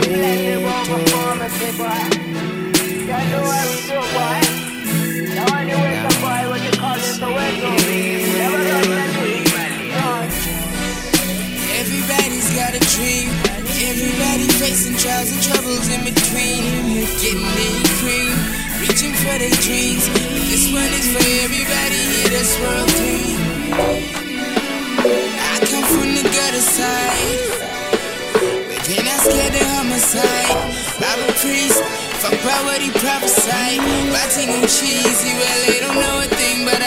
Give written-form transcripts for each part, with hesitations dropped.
Everybody's got a dream. Everybody facing trials and troubles in between. Getting their cream, reaching for their dreams. This one is for everybody here that's world clean. I come from the gutter side, where they're not scared of homicide. Bible priest, fuck about what he prophesied. Biting on cheesy, well they don't know a thing, but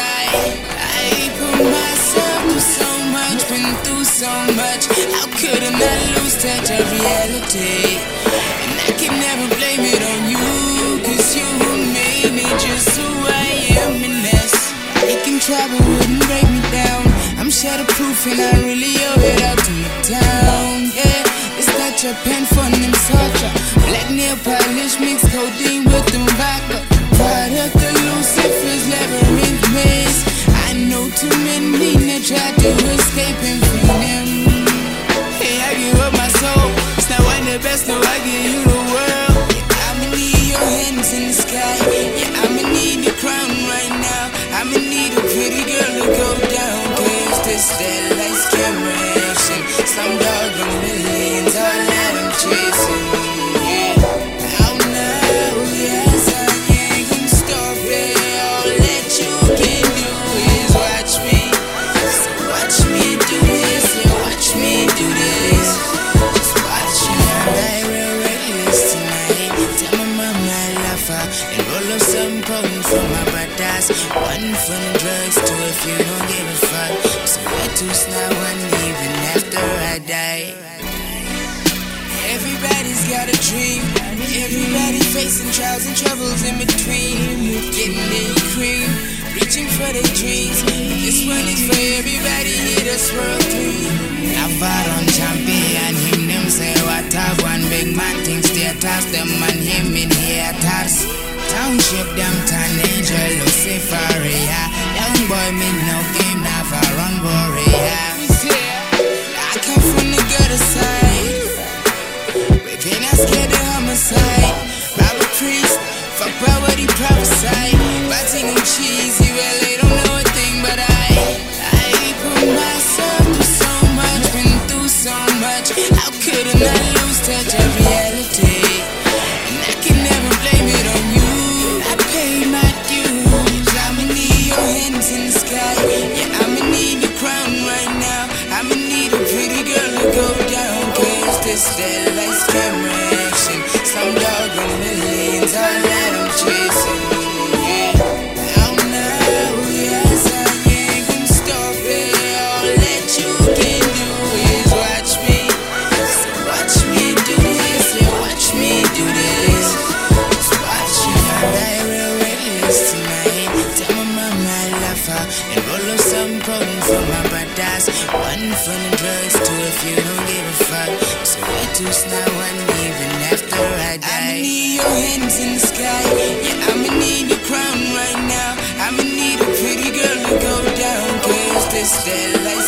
I put myself through so much, been through so much. How could I not lose touch of reality? And I can never blame it on you, cause you made me just who I am in this. Making trouble wouldn't break me down. I'm shatterproof and I really owe it out to my town. Yeah, it's not your pen fun and torture. Black nail polish mixed codeine with the vodka. Part of the Lucifer's labyrinth maze. I know too many that try to escape and free them. Hey, I give up my soul. It's not one the best, no, I give you the world. Yeah, I'ma need your hands in the sky. Yeah, I'ma need the crown right now. I'ma need a pretty girl to go down. Cause this that lights camera action. Some dog on millions, all that I'm chasing. Yeah, oh no, yes, I ain't gonna stop it. All that you can do is watch me. So watch me do this, yeah, watch me do this. Just watch me. I'm real reckless tonight. Tell my mama I love her and roll up something potent for my brothers. One for the drugs, two if you don't give a fuck. So we're too snap one even after I die. Everybody's got a dream. Everybody facing trials and troubles in between. Getting their cream, reaching for their dreams. This one is for everybody here that's world clean. Navarro champion, him them say what have one big man thinks they toss them and him in here toss. Township them turn angel Lucifer, yeah. Young boy me no game, never run warrior. I come from the gutter side, where they not scared of homicide. Bible priest, fuck about what he prophesied. Biting on cheesy, well they don't know a thing, but I put myself through so much, been through so much. How could I not lose touch of reality? And I can never blame it on you. I paid my dues. I'ma need your hands in the sky. Yeah, I'ma need the crown right now. I'ma need a pretty girl to go down. Cause this that lights camera action. Some dog on millions, all that I'm chasing. Yeah, oh no, yes, I ain't gonna stop it. All that you can do is watch me. So watch me do this, yeah, watch me do this. Just watch me. I die real reckless tonight. Tell my mama I love her and roll up something potent for my brothers. One for the drugs, two if you don't give a fuck. So we're too snap one even after I die. I'ma need your hands in the sky. Yeah, I'ma need the crown right now. I'ma need a pretty girl to go down. Cause this that light